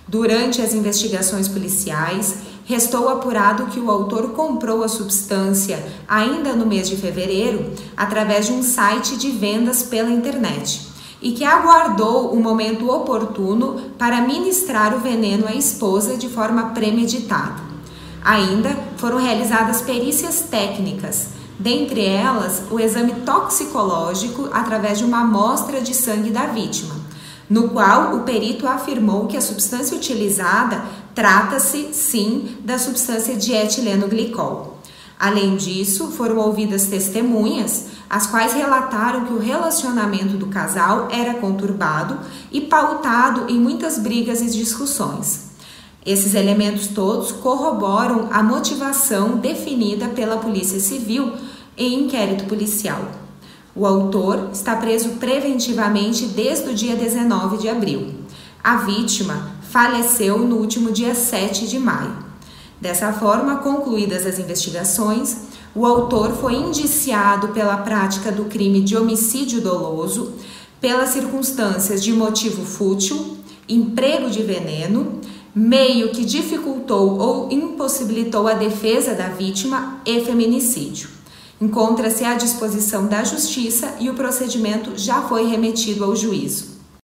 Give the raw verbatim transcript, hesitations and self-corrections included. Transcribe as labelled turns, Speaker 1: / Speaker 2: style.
Speaker 1: Durante as investigações policiais, restou apurado que o autor comprou a substância ainda no mês de fevereiro através de um site de vendas pela internet e que aguardou o momento oportuno para ministrar o veneno à esposa de forma premeditada. Ainda foram realizadas perícias técnicas, dentre elas o exame toxicológico através de uma amostra de sangue da vítima, no qual o perito afirmou que a substância utilizada trata-se, sim, da substância dietileno-glicol. Além disso, foram ouvidas testemunhas, as quais relataram que o relacionamento do casal era conturbado e pautado em muitas brigas e discussões. Esses elementos todos corroboram a motivação definida pela Polícia Civil em inquérito policial. O autor está preso preventivamente desde o dia dezenove de abril. A vítima faleceu no último dia sete de maio. Dessa forma, concluídas as investigações, o autor foi indiciado pela prática do crime de homicídio doloso, pelas circunstâncias de motivo fútil, emprego de veneno, meio que dificultou ou impossibilitou a defesa da vítima e feminicídio. Encontra-se à disposição da Justiça e o procedimento já foi remetido ao juízo.